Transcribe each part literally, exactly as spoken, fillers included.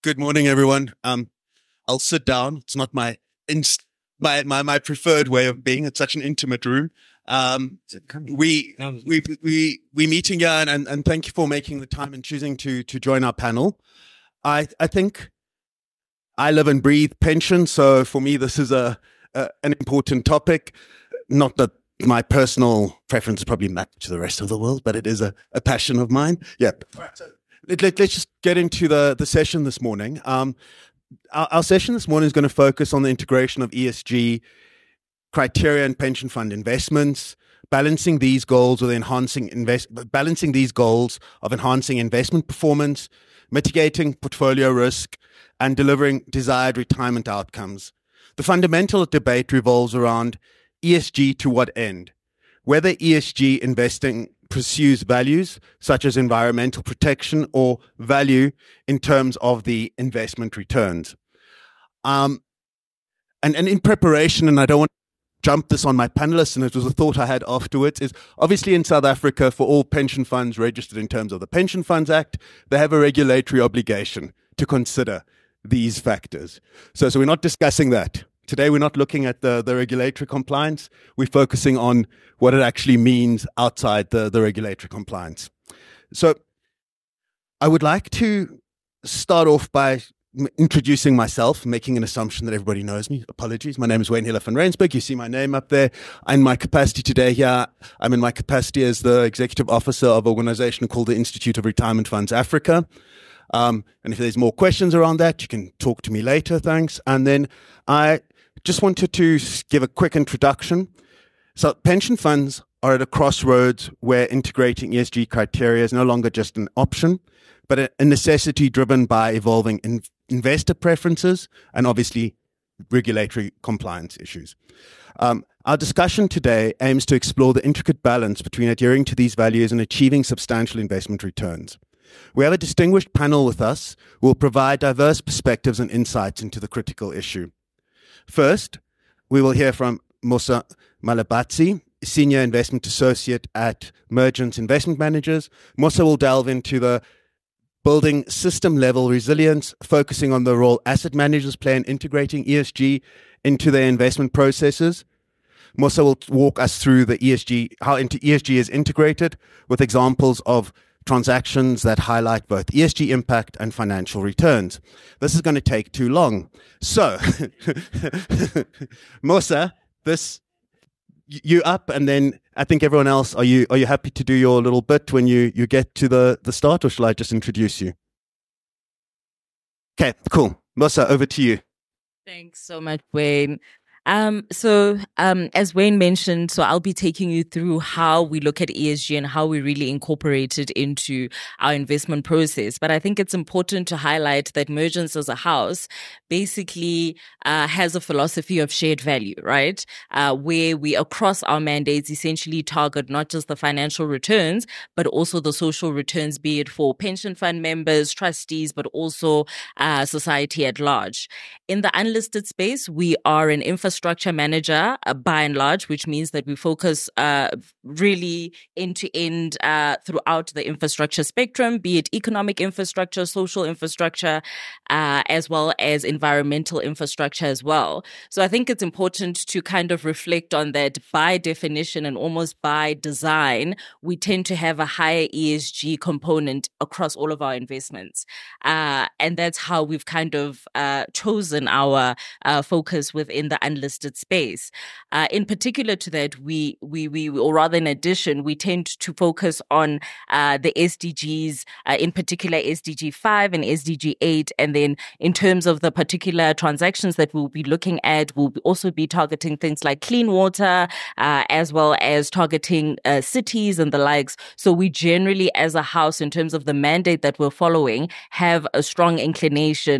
Good morning, everyone. Um, I'll sit down. It's not my inst- my, my my preferred way of being. It's such an intimate room. Um, we we we we meeting here, and, and and thank you for making the time and choosing to to join our panel. I I think I live and breathe pension, so for me this is a, a an important topic. Not that my personal preference is probably matched to the rest of the world, but it is a, a passion of mine. Yep. Right, so let, let, let's just get into the, the session this morning. Um, our, our session this morning is going to focus on the integration of E S G criteria and pension fund investments, balancing these goals with enhancing invest, balancing these goals of enhancing investment performance, mitigating portfolio risk, and delivering desired retirement outcomes. The fundamental debate revolves around E S G to what end? Whether E S G investing pursues values such as environmental protection or value in terms of the investment returns. Um, and, and in preparation, and I don't want to jump this on my panelists, and it was a thought I had afterwards, is obviously in South Africa, for all pension funds registered in terms of the Pension Funds Act, they have a regulatory obligation to consider these factors. So, so we're not discussing that. Today, we're not looking at the, the regulatory compliance. We're focusing on what it actually means outside the, the regulatory compliance. So I would like to start off by introducing myself, making an assumption that everybody knows me. Apologies. My name is Wayne Hiller van Rensburg. You see my name up there. In my capacity today here, I'm in my capacity as the executive officer of an organization called the Institute of Retirement Funds Africa. Um, and if there's more questions around that, you can talk to me later. Thanks. And then I just wanted to give a quick introduction. So pension funds are at a crossroads where integrating E S G criteria is no longer just an option, but a, a necessity driven by evolving in, investor preferences and obviously regulatory compliance issues. Um, our discussion today aims to explore the intricate balance between adhering to these values and achieving substantial investment returns. We have a distinguished panel with us who will provide diverse perspectives and insights into the critical issue. First, we will hear from Mosa Malabatsi, Senior Investment Associate at Mergence Investment Managers. Mosa will delve into the building system-level resilience, focusing on the role asset managers play in integrating E S G into their investment processes. Mosa will walk us through the E S G, how into E S G is integrated, with examples of transactions that highlight both E S G impact and financial returns. This is going to take too long. So, Mosa, this, you up, and then I think everyone else, are you are you happy to do your little bit when you, you get to the, the start, or shall I just introduce you? Okay, cool. Mosa, over to you. Thanks so much, Wayne. Um, so, um, as Wayne mentioned, so I'll be taking you through how we look at E S G and how we really incorporate it into our investment process. But I think it's important to highlight that Mergence as a house basically uh, has a philosophy of shared value, right? Uh, where we, across our mandates, essentially target not just the financial returns, but also the social returns, be it for pension fund members, trustees, but also uh, society at large. In the unlisted space, we are an infrastructure Infrastructure manager uh, by and large, which means that we focus uh, really end to end uh, throughout the infrastructure spectrum, be it economic infrastructure, social infrastructure, uh, as well as environmental infrastructure as well. So I think it's important to kind of reflect on that. By definition and almost by design, we tend to have a higher E S G component across all of our investments. Uh, and that's how we've kind of uh, chosen our uh, focus within the unlisted listed space. Uh, in particular to that, we, we, we, or rather in addition, we tend to focus on uh, the S D Gs, uh, in particular S D G five and S D G eight. And then in terms of the particular transactions that we'll be looking at, we'll also be targeting things like clean water, uh, as well as targeting uh, cities and the likes. So we generally, as a house, in terms of the mandate that we're following, have a strong inclination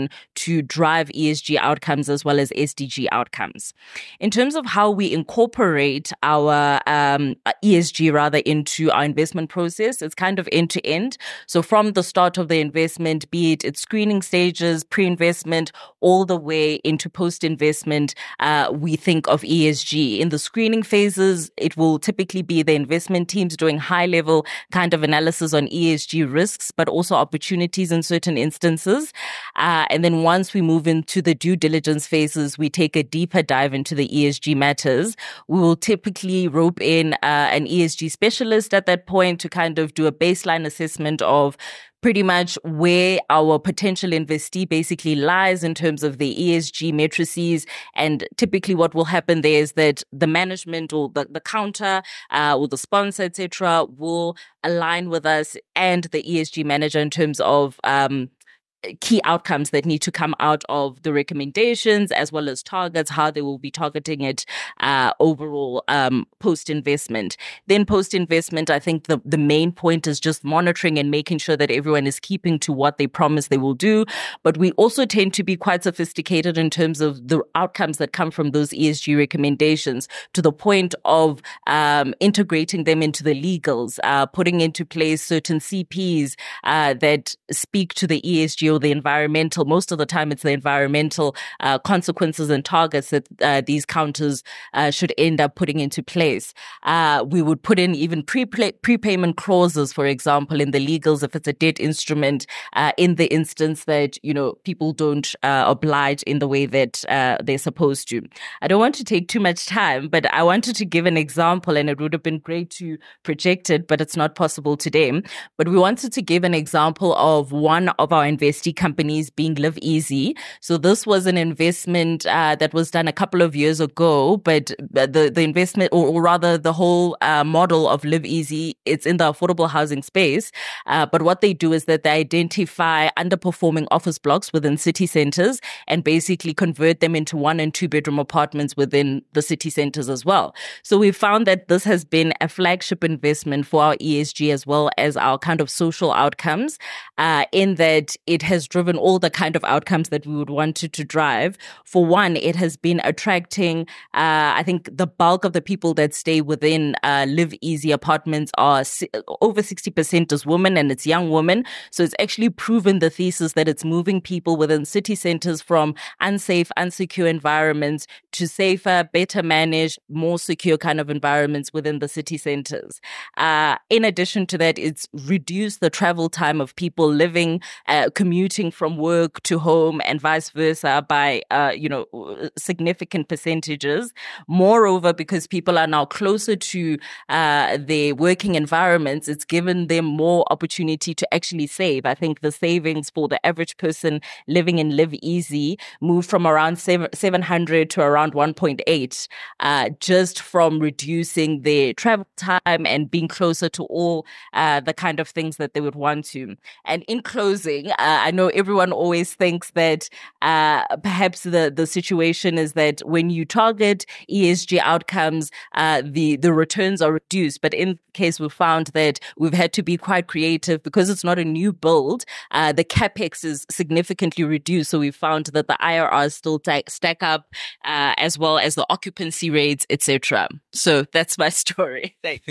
to drive E S G outcomes as well as S D G outcomes. In terms of how we incorporate our um, E S G rather into our investment process, it's kind of end to end. So from the start of the investment, be it its screening stages, pre-investment, all the way into post-investment, uh, we think of E S G. In the screening phases, it will typically be the investment teams doing high-level kind of analysis on E S G risks, but also opportunities in certain instances. Uh, and then once we move into the due diligence phases, we take a deeper dive into the E S G matters. We will typically rope in uh, an E S G specialist at that point to kind of do a baseline assessment of pretty much where our potential investee basically lies in terms of the E S G matrices. And typically what will happen there is that the management or the, the counter uh, or the sponsor, et cetera, will align with us and the E S G manager in terms of um, key outcomes that need to come out of the recommendations as well as targets, how they will be targeting it uh, overall um, post-investment. Then post-investment, I think the, the main point is just monitoring and making sure that everyone is keeping to what they promise they will do. But we also tend to be quite sophisticated in terms of the outcomes that come from those E S G recommendations to the point of um, integrating them into the legals, uh, putting into place certain C Ps uh, that speak to the E S G or the environmental. Most of the time, it's the environmental uh, consequences and targets that uh, these counters uh, should end up putting into place. Uh, we would put in even pre prepayment clauses, for example, in the legals if it's a debt instrument, uh, in the instance that, you know, people don't uh, oblige in the way that uh, they're supposed to. I don't want to take too much time, but I wanted to give an example, and it would have been great to project it, but it's not possible today. But we wanted to give an example of one of our investors companies being Live Easy. So this was an investment uh, that was done a couple of years ago, but the, the investment, or, or rather the whole uh, model of Live Easy, it's in the affordable housing space. Uh, but what they do is that they identify underperforming office blocks within city centers and basically convert them into one and two bedroom apartments within the city centers as well. So we found that this has been a flagship investment for our E S G as well as our kind of social outcomes, uh, in that it has driven all the kind of outcomes that we would want it to drive. For one, it has been attracting, uh, I think the bulk of the people that stay within uh, Live Easy apartments are si- over sixty percent is women, and it's young women. So it's actually proven the thesis that it's moving people within city centers from unsafe, unsecure environments to safer, better managed, more secure kind of environments within the city centers. Uh, in addition to that, it's reduced the travel time of people living, uh, commuting from work to home and vice versa by, uh, you know, significant percentages. Moreover, because people are now closer to uh, their working environments, it's given them more opportunity to actually save. I think the savings for the average person living in Live Easy moved from around seven hundred to around one point eight, uh, just from reducing their travel time and being closer to all uh, the kind of things that they would want to. And in closing, uh, I know everyone always thinks that uh, perhaps the, the situation is that when you target E S G outcomes, uh, the, the returns are reduced. But in case we found that we've had to be quite creative because it's not a new build, uh, the capex is significantly reduced. So we found that the I R Rs still t- stack up, uh, as well as the occupancy rates, et cetera. So that's my story. Thanks.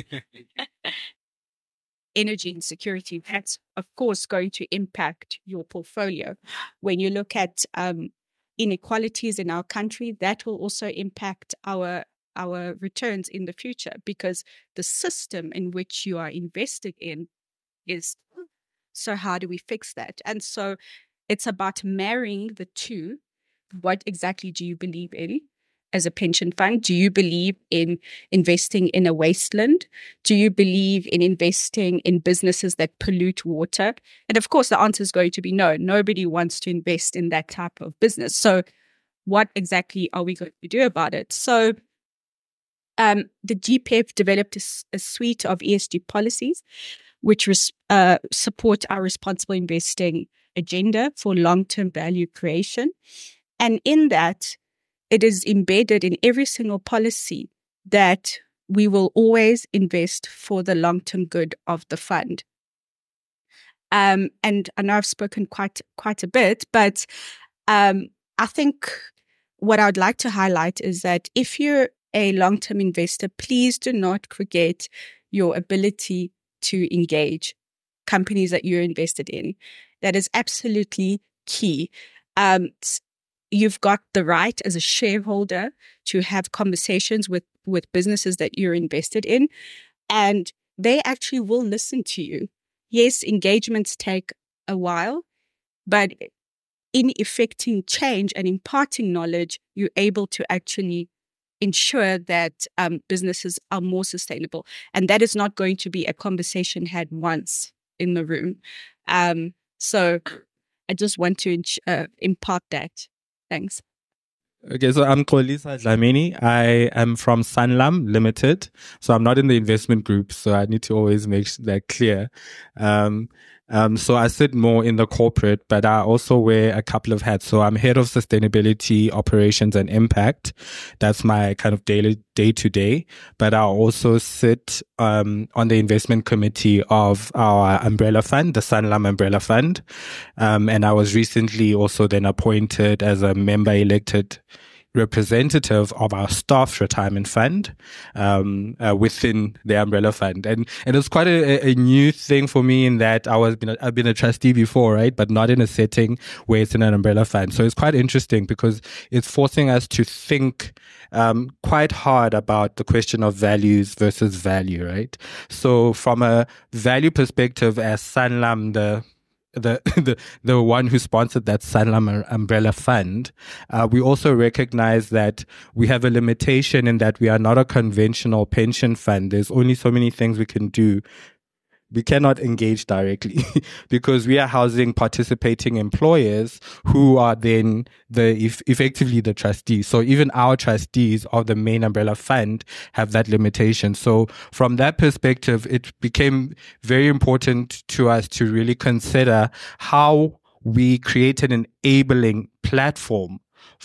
Energy insecurity, that's of course going to impact your portfolio. When you look at um, inequalities in our country, that will also impact our our returns in the future, because the system in which you are invested in is. So how do we fix that? And so it's about marrying the two. What exactly do you believe in as a pension fund? Do you believe in investing in a wasteland? Do you believe in investing in businesses that pollute water? And of course, the answer is going to be no. Nobody wants to invest in that type of business. So what exactly are we going to do about it? So um, the G P E F developed a, a suite of E S G policies which res, uh, support our responsible investing agenda for long-term value creation. And in that, it is embedded in every single policy that we will always invest for the long-term good of the fund. Um, and I know I've spoken quite quite a bit, but Um, I think what I'd like to highlight is that if you're a long-term investor, please do not forget your ability to engage companies that you're invested in. That is absolutely key. Um, you've got the right as a shareholder to have conversations with, with businesses that you're invested in, and they actually will listen to you. Yes, engagements take a while, but in effecting change and imparting knowledge, you're able to actually ensure that um, businesses are more sustainable. And that is not going to be a conversation had once in the room. Um, so I just want to uh, impart that. Thanks. Okay, so I'm Xolisa Dlamini. I am from Sanlam Limited. So I'm not in the investment group, so I need to always make that clear. Um, um, so I sit more in the corporate, but I also wear a couple of hats. So I'm head of sustainability, operations and impact. That's my kind of daily day to day. But I also sit um, on the investment committee of our umbrella fund, the Sanlam Umbrella Fund. Um, and I was recently also then appointed as a member elected representative of our staff retirement fund um, uh, within the umbrella fund, and and it's quite a, a new thing for me in that I was been a, I've been a trustee before, right, but not in a setting where it's in an umbrella fund. So it's quite interesting because it's forcing us to think um, quite hard about the question of values versus value, right? So from a value perspective, as Sanlam, the the the the one who sponsored that Sanlam Umbrella Fund, uh, we also recognize that we have a limitation in that we are not a conventional pension fund. There's only so many things we can do. We cannot engage directly because we are housing participating employers who are then the if, effectively the trustees. So even our trustees of the main umbrella fund have that limitation. So from that perspective, it became very important to us to really consider how we create an enabling platform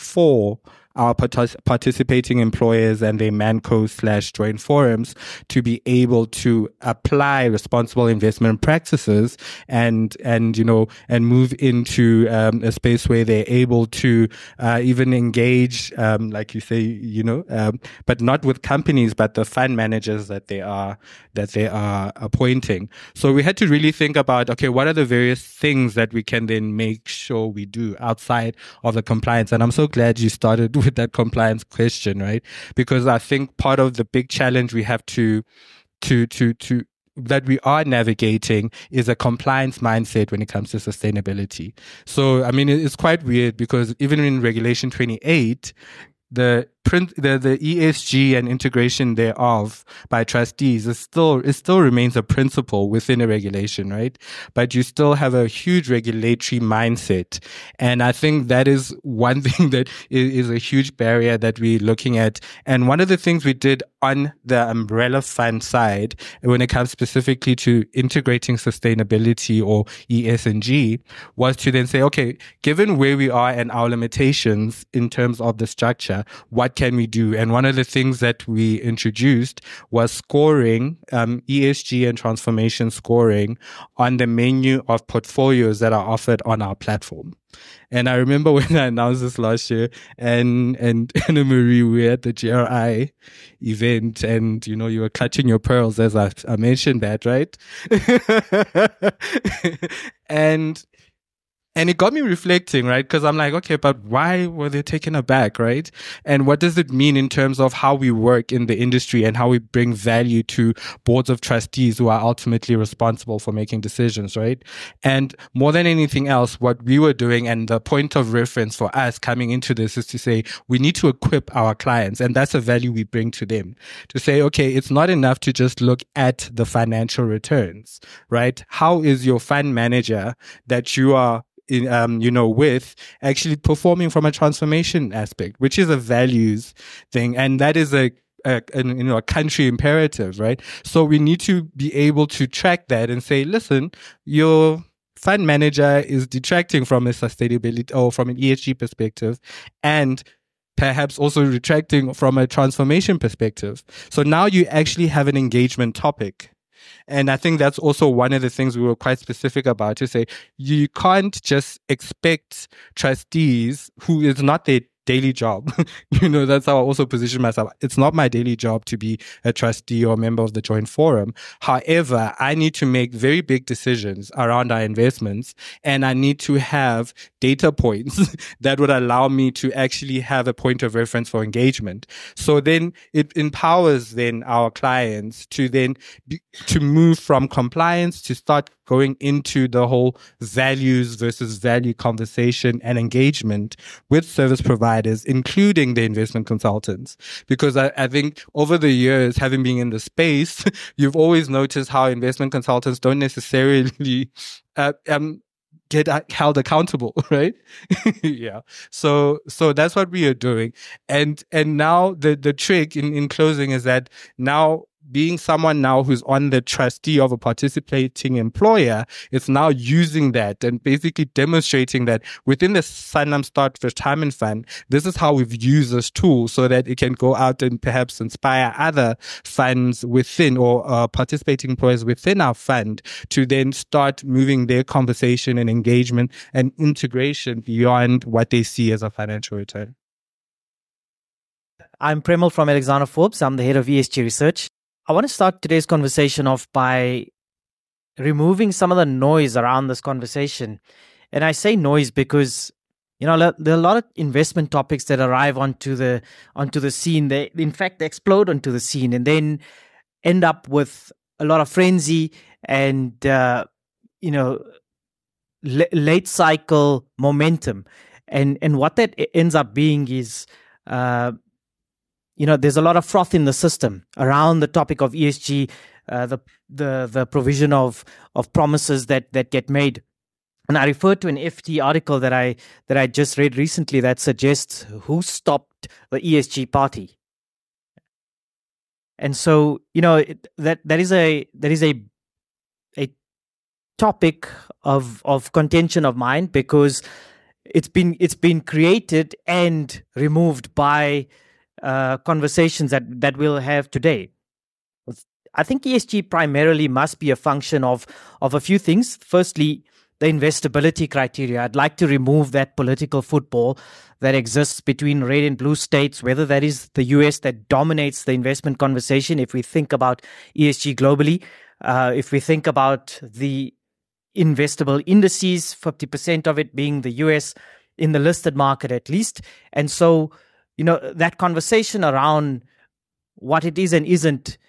for our partic- participating employers and their ManCo slash joint forums to be able to apply responsible investment practices and, and, you know, and move into um, a space where they're able to uh, even engage, um, like you say, you know, um, but not with companies, but the fund managers that they are, that they are appointing. So we had to really think about, okay, what are the various things that we can then make sure we do outside of the compliance? And I'm so glad you started with that compliance question, right? Because I think part of the big challenge we have to, to, to, to, that we are navigating is a compliance mindset when it comes to sustainability. So, I mean, it's quite weird because even in Regulation twenty-eight, the print, the, the E S G and integration thereof by trustees is still, it still remains a principle within a regulation, right? But you still have a huge regulatory mindset. And I think that is one thing that is, is a huge barrier that we're looking at. And one of the things we did on the umbrella fund side, when it comes specifically to integrating sustainability or E S G, was to then say, okay, given where we are and our limitations in terms of the structure, what can we do? And one of the things that we introduced was scoring, um, E S G and transformation scoring on the menu of portfolios that are offered on our platform. And I remember when I announced this last year, and and Anna Marie, we were at the G R I event, and you know, you were clutching your pearls as I, I mentioned that, right? and And it got me reflecting, right? Because I'm like, okay, but why were they taken aback, right? And what does it mean in terms of how we work in the industry and how we bring value to boards of trustees who are ultimately responsible for making decisions, right? And more than anything else, what we were doing and the point of reference for us coming into this is to say, we need to equip our clients. And that's a value we bring to them to say, okay, it's not enough to just look at the financial returns, right? How is your fund manager that you are In, um, you know, with actually performing from a transformation aspect, which is a values thing. And that is a, a, a, you know, a country imperative, right? So we need to be able to track that and say, listen, your fund manager is detracting from a sustainability or from an E S G perspective, and perhaps also retracting from a transformation perspective. So now you actually have an engagement topic. And I think that's also one of the things we were quite specific about, to say you can't just expect trustees who is not their daily job. You know, that's how I also position myself. It's not my daily job to be a trustee or a member of the Joint Forum. However, I need to make very big decisions around our investments, and I need to have data points that would allow me to actually have a point of reference for engagement. So then it empowers then our clients to then be, to move from compliance to start going into the whole values versus value conversation and engagement with service providers, including the investment consultants. Because I, I think over the years, having been in the space, you've always noticed how investment consultants don't necessarily uh, um, get held accountable, right? Yeah. So, so that's what we are doing. And, and now the, the trick in, in closing is that now, being someone now who's on the trustee of a participating employer, it's now using that and basically demonstrating that within the Sanlam Start Retirement Fund, this is how we've used this tool so that it can go out and perhaps inspire other funds within or uh, participating employers within our fund to then start moving their conversation and engagement and integration beyond what they see as a financial return. I'm Premal from Alexander Forbes. I'm the head of E S G research. I want to start today's conversation off by removing some of the noise around this conversation. And I say noise because, you know, there are a lot of investment topics that arrive onto the onto the scene. They, in fact, they explode onto the scene and then end up with a lot of frenzy and, uh, you know, l- late cycle momentum. And and what that ends up being is, uh, you know, there's a lot of froth in the system around the topic of E S G, uh, the the the provision of of promises that that get made. And I refer to an F T article that I that I just read recently that suggests who stopped the E S G party. And so, you know, it, that that is a that is a a topic of of contention of mine, because it's been it's been created and removed by Uh, conversations that, that we'll have today. I think E S G primarily must be a function of, of a few things. Firstly, the investability criteria. I'd like to remove that political football that exists between red and blue states, whether that is the U S that dominates the investment conversation. If we think about E S G globally, uh, if we think about the investable indices, fifty percent of it being the U S in the listed market at least. And so, you know, that conversation around what it is and isn't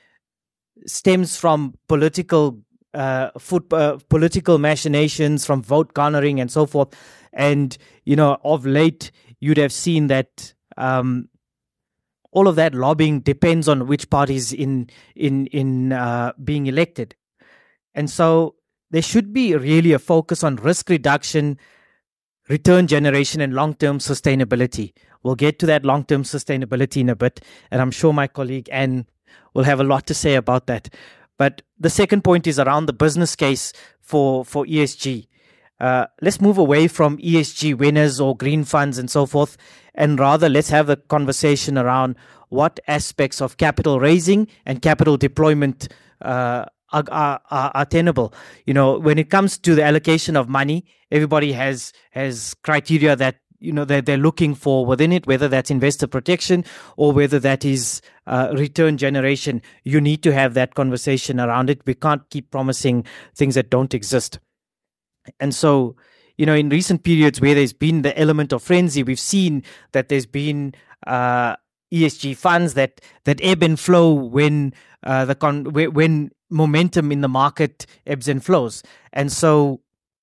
stems from political uh, foot, uh, political machinations, from vote garnering and so forth. And, you know, of late, you'd have seen that um, all of that lobbying depends on which parties in in in uh, being elected. And so there should be really a focus on risk reduction, return generation, and long-term sustainability. We'll get to that long-term sustainability in a bit, and I'm sure my colleague Anne will have a lot to say about that. But the second point is around the business case for, for E S G. Uh, let's move away from E S G winners or green funds and so forth, and rather let's have a conversation around what aspects of capital raising and capital deployment uh, are, are, are tenable. You know, when it comes to the allocation of money, everybody has has criteria that, you know, they're, they're looking for within it, whether that's investor protection or whether that is uh, return generation. You need to have that conversation around it. We can't keep promising things that don't exist. And so, you know, in recent periods where there's been the element of frenzy, we've seen that there's been uh, E S G funds that that ebb and flow when uh, the con- when momentum in the market ebbs and flows. And so,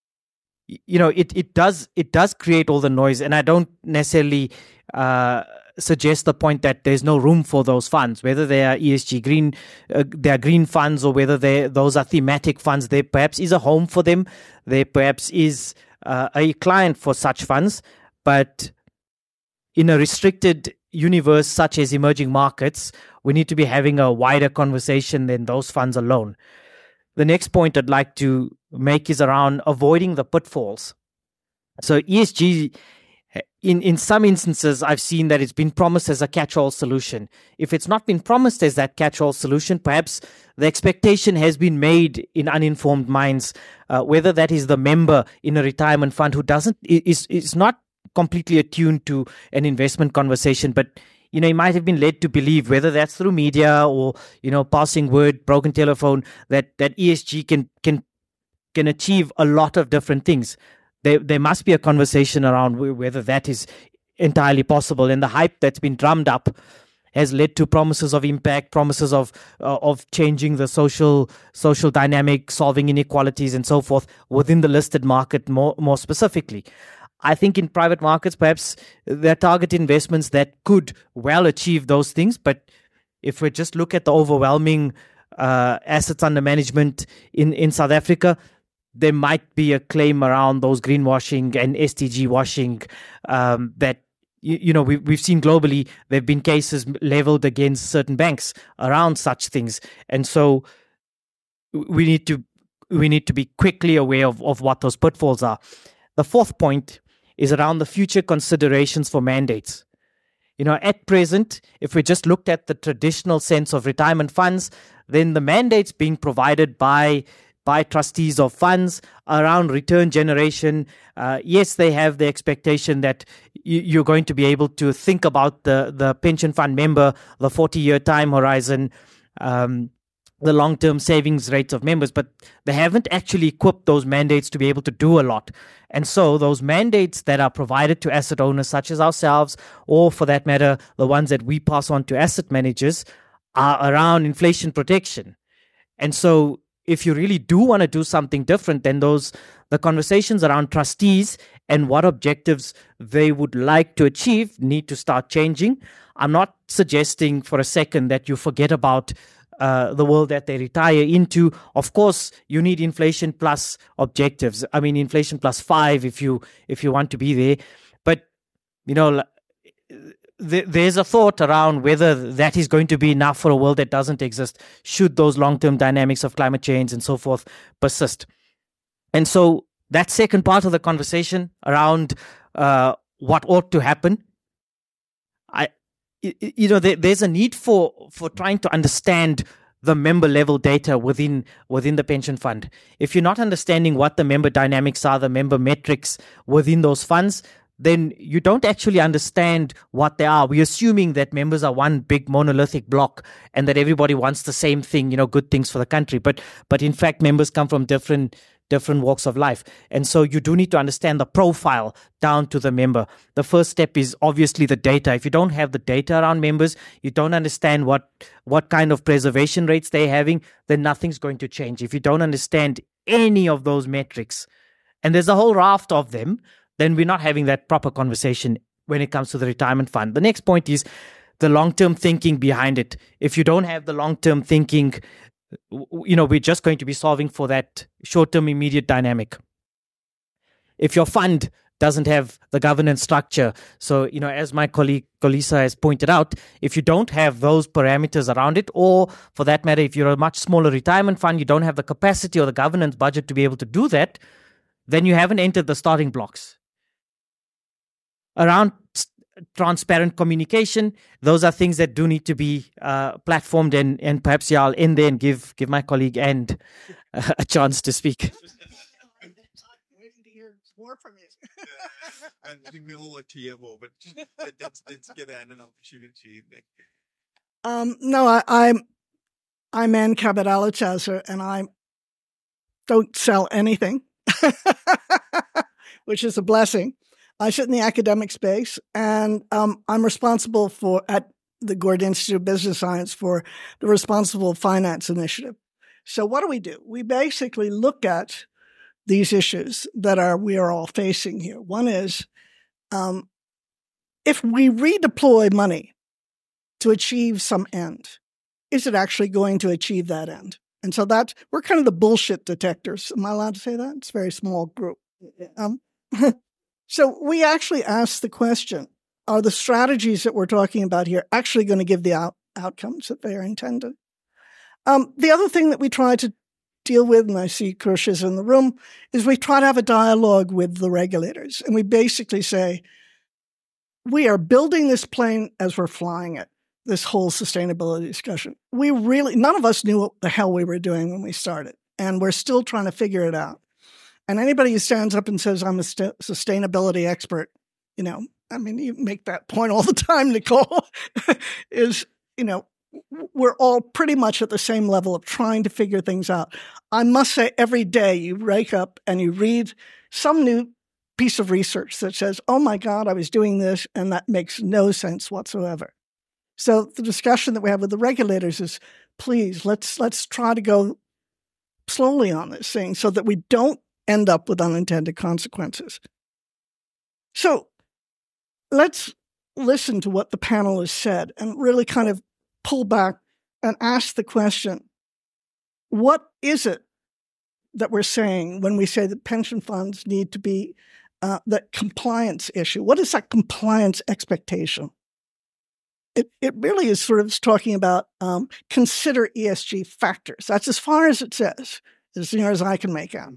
you know, it, it does it does create all the noise. And I don't necessarily uh, suggest the point that there's no room for those funds, whether they are E S G green, uh, they are green funds, or whether they those are thematic funds. There perhaps is a home for them. There perhaps is uh, a client for such funds. But in a restricted universe such as emerging markets, we need to be having a wider conversation than those funds alone. The next point I'd like to make is around avoiding the pitfalls. So E S G in, in some instances, I've seen that it's been promised as a catch-all solution. If it's not been promised as that catch-all solution, perhaps the expectation has been made in uninformed minds, uh, whether that is the member in a retirement fund who doesn't, is, is not completely attuned to an investment conversation, but you know, he might have been led to believe, whether that's through media or, you know, passing word, broken telephone, that, that E S G can, can, can achieve a lot of different things. There, there must be a conversation around whether that is entirely possible. And the hype that's been drummed up has led to promises of impact, promises of uh, of changing the social social dynamic, solving inequalities, and so forth within the listed market more more specifically. I think in private markets, perhaps there are target investments that could well achieve those things. But if we just look at the overwhelming uh, assets under management in, in South Africa, there might be a claim around those greenwashing and S D G washing um, that, you, you know, we, we've seen globally. There have been cases leveled against certain banks around such things. And so we need to we need to be quickly aware of, of what those pitfalls are. The fourth point is around the future considerations for mandates. You know, at present, if we just looked at the traditional sense of retirement funds, then the mandates being provided by by trustees of funds around return generation, uh, yes, they have the expectation that you, you're going to be able to think about the, the pension fund member, the forty-year time horizon, um, the long-term savings rates of members, but they haven't actually equipped those mandates to be able to do a lot. And so those mandates that are provided to asset owners such as ourselves, or for that matter, the ones that we pass on to asset managers, are around inflation protection. And so if you really do want to do something different, then those the conversations around trustees and what objectives they would like to achieve need to start changing. I'm not suggesting for a second that you forget about Uh, the world that they retire into. Of course, you need inflation plus objectives. I mean, inflation plus five if you if you want to be there. But you know, th- there's a thought around whether that is going to be enough for a world that doesn't exist. Should those long-term dynamics of climate change and so forth persist? And so that second part of the conversation around uh, what ought to happen, I. You know, there, there's a need for, for trying to understand the member level data within within the pension fund. If you're not understanding what the member dynamics are, the member metrics within those funds, then you don't actually understand what they are. We're assuming that members are one big monolithic block and that everybody wants the same thing, you know, good things for the country. But but in fact, members come from different different walks of life. And so you do need to understand the profile down to the member. The first step is obviously the data. If you don't have the data around members, you don't understand what, what kind of preservation rates they're having, then nothing's going to change. If you don't understand any of those metrics, and there's a whole raft of them, then we're not having that proper conversation when it comes to the retirement fund. The next point is the long-term thinking behind it. If you don't have the long-term thinking, you know, we're just going to be solving for that short-term immediate dynamic. If your fund doesn't have the governance structure, so, you know, as my colleague Kolisa has pointed out, if you don't have those parameters around it, or for that matter, if you're a much smaller retirement fund, you don't have the capacity or the governance budget to be able to do that, then you haven't entered the starting blocks. Around transparent communication, those are things that do need to be uh, platformed, and, and perhaps yeah, I'll end there and give give my colleague and uh, a chance to speak. I'm waiting to hear more from you. Yeah. I think we all like to hear more, but let's, let's give Anne an opportunity. Um, no, I, I'm I'm Anne Cabot-Allerchaser, and I don't sell anything, which is a blessing. I sit in the academic space, and um, I'm responsible for, at the Gordon Institute of Business Science, for the Responsible Finance Initiative. So what do we do? We basically look at these issues that are we are all facing here. One is, um, if we redeploy money to achieve some end, is it actually going to achieve that end? And so that's, we're kind of the bullshit detectors. Am I allowed to say that? It's a very small group. Um, So we actually ask the question, are the strategies that we're talking about here actually going to give the out- outcomes that they are intended? Um, the other thing that we try to deal with, and I see Krush is in the room, is we try to have a dialogue with the regulators. And we basically say, we are building this plane as we're flying it, this whole sustainability discussion. We really, none of us knew what the hell we were doing when we started, and we're still trying to figure it out. And anybody who stands up and says, I'm a st- sustainability expert, you know, I mean, you make that point all the time, Nicole, is, you know, we're all pretty much at the same level of trying to figure things out. I must say, every day you wake up and you read some new piece of research that says, oh my God, I was doing this, and that makes no sense whatsoever. So the discussion that we have with the regulators is, please, let's let's try to go slowly on this thing so that we don't end up with unintended consequences. So let's listen to what the panel has said and really kind of pull back and ask the question, what is it that we're saying when we say that pension funds need to be uh, that compliance issue? What is that compliance expectation? It it really is sort of talking about um, consider E S G factors. That's as far as it says, as near as I can make out.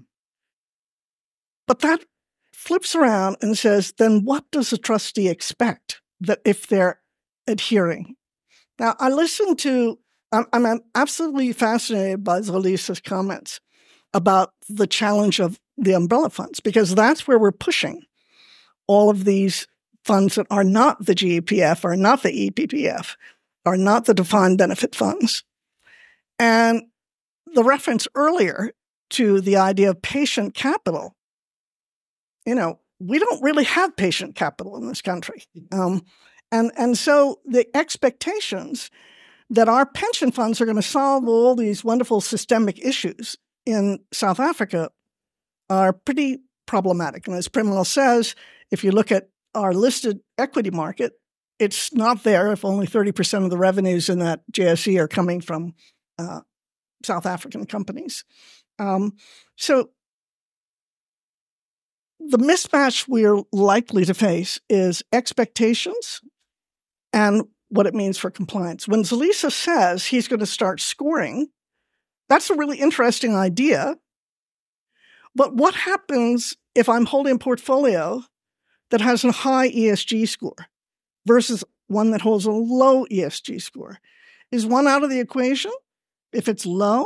But that flips around and says, then what does a trustee expect that if they're adhering? Now, I listened to, I'm, I'm absolutely fascinated by Zwelisa's comments about the challenge of the umbrella funds, because that's where we're pushing all of these funds that are not the G E P F, are not the E P P F, are not the defined benefit funds. And the reference earlier to the idea of patient capital, you know, we don't really have patient capital in this country. Um, and, and so the expectations that our pension funds are going to solve all these wonderful systemic issues in South Africa are pretty problematic. And as Premal says, if you look at our listed equity market, it's not there if only thirty percent of the revenues in that J S E are coming from uh, South African companies. Um, so the mismatch we're likely to face is expectations and what it means for compliance. When Zwelisa says he's going to start scoring, that's a really interesting idea. But what happens if I'm holding a portfolio that has a high E S G score versus one that holds a low E S G score? Is one out of the equation if it's low?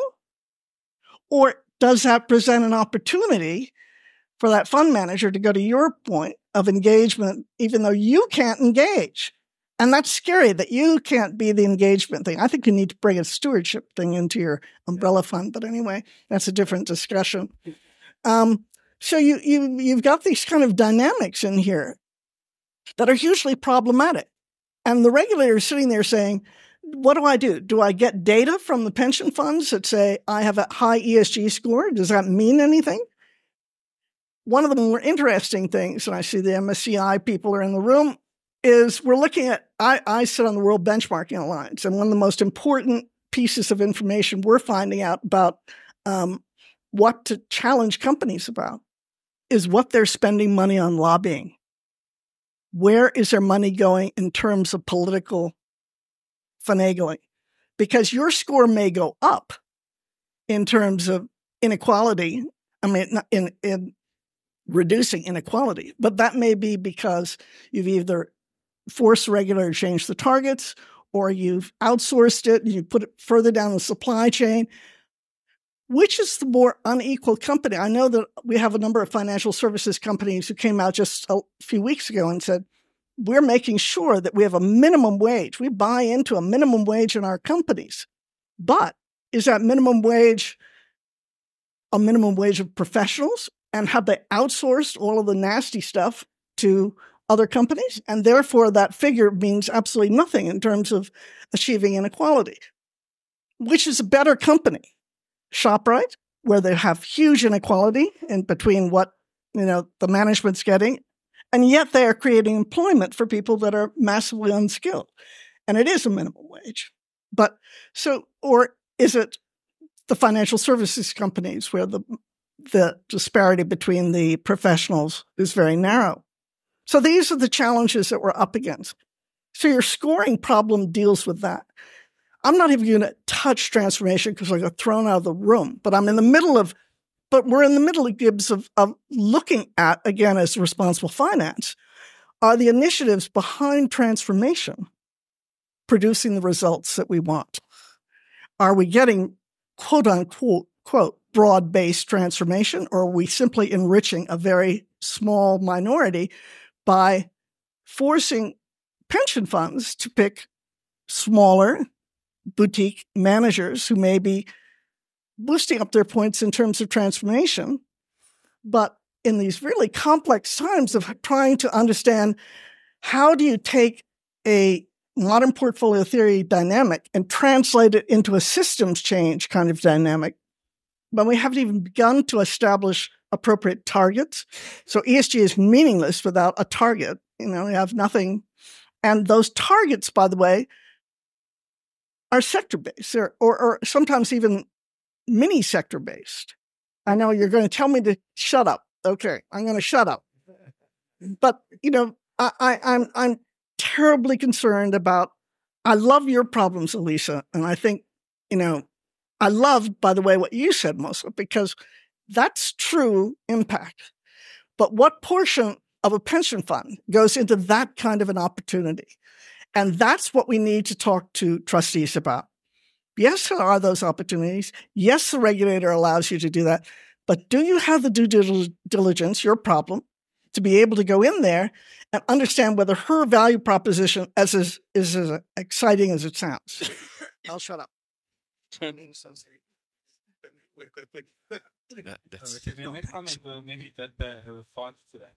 Or does that present an opportunity for that fund manager to go to your point of engagement, even though you can't engage? And that's scary that you can't be the engagement thing. I think you need to bring a stewardship thing into your umbrella fund. But anyway, that's a different discussion. Um, so you, you, you've got these kind of dynamics in here that are hugely problematic. And the regulator is sitting there saying, what do I do? Do I get data from the pension funds that say I have a high E S G score? Does that mean anything? One of the more interesting things, and I see the M S C I people are in the room, is we're looking at, I, I sit on the World Benchmarking Alliance, and one of the most important pieces of information we're finding out about um, what to challenge companies about is what they're spending money on lobbying. Where is their money going in terms of political finagling? Because your score may go up in terms of inequality, I mean, in, in reducing inequality, but that may be because you've either forced the regulator to change the targets, or you've outsourced it and you put it further down the supply chain. Which is the more unequal company? I know that we have a number of financial services companies who came out just a few weeks ago and said, we're making sure that we have a minimum wage. We buy into a minimum wage in our companies. But is that minimum wage a minimum wage of professionals? And have they outsourced all of the nasty stuff to other companies? And therefore, that figure means absolutely nothing in terms of achieving inequality. Which is a better company? ShopRite, where they have huge inequality in between what, you know, the management's getting, and yet they are creating employment for people that are massively unskilled. And it is a minimum wage. But so, or is it the financial services companies where the the disparity between the professionals is very narrow? So these are the challenges that we're up against. So your scoring problem deals with that. I'm not even going to touch transformation because I got thrown out of the room, but I'm in the middle of, but we're in the middle of Gibbs of, of looking at, again, as responsible finance, are the initiatives behind transformation producing the results that we want? Are we getting quote unquote, quote, broad-based transformation, or are we simply enriching a very small minority by forcing pension funds to pick smaller boutique managers who may be boosting up their points in terms of transformation, but in these really complex times of trying to understand how do you take a modern portfolio theory dynamic and translate it into a systems change kind of dynamic, but we haven't even begun to establish appropriate targets. So E S G is meaningless without a target. You know, we have nothing. And those targets, by the way, are sector-based or, or, or sometimes even mini sector-based. I know you're going to tell me to shut up. Okay, I'm going to shut up. But, you know, I, I, I'm I'm terribly concerned about, I love your problems, Elisa. And I think, you know, I love, by the way, what you said, Mosa, because that's true impact. But what portion of a pension fund goes into that kind of an opportunity? And that's what we need to talk to trustees about. Yes, there are those opportunities. Yes, the regulator allows you to do that. But do you have the due diligence, your problem, to be able to go in there and understand whether her value proposition as is, is as exciting as it sounds? I'll shut up. Maybe that response to that.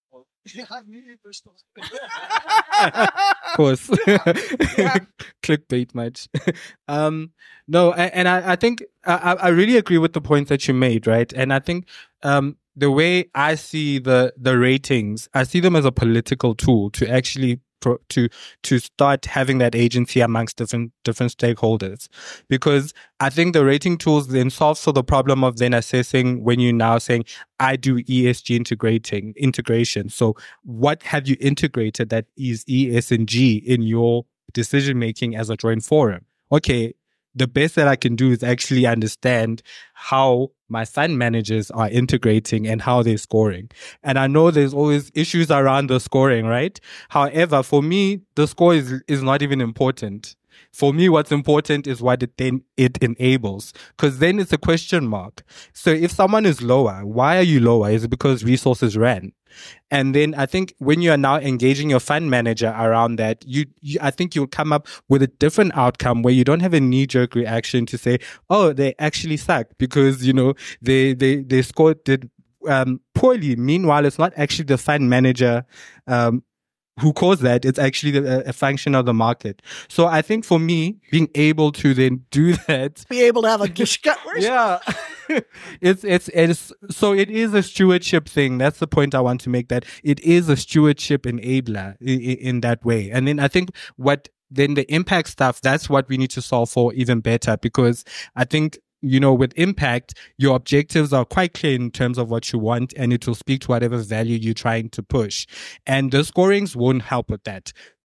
Of course. Clickbait much. um, no, and, and I, I think I, I really agree with the points that you made, right? And I think um, the way I see the the ratings, I see them as a political tool to actually pro, to to start having that agency amongst different different stakeholders, because I think the rating tools then solve for the problem of then assessing when you're now saying I do E S G integrating integration. So what have you integrated that is E S and G in your decision making as a joint forum? Okay, the best that I can do is actually understand how my fund managers are integrating and how they're scoring. And I know there's always issues around the scoring, right? However, for me, the score is, is not even important. For me, what's important is what it then it enables, because then it's a question mark. So if someone is lower, why are you lower? Is it because resources ran? And then I think when you are now engaging your fund manager around that, you, you I think you'll come up with a different outcome where you don't have a knee-jerk reaction to say, oh, they actually suck because, you know, they, they, they scored did, um, poorly. Meanwhile, it's not actually the fund manager, um, who caused that. It's actually a, a function of the market. So I think for me, being able to then do that, be able to have a discussion. Yeah. it's, it's, it's, so it is a stewardship thing. That's the point I want to make, that it is a stewardship enabler in, in that way. And then I think what, then the impact stuff, that's what we need to solve for even better, because I think, you know, with impact, your objectives are quite clear in terms of what you want, and it will speak to whatever value you're trying to push. And the scorings won't help with that.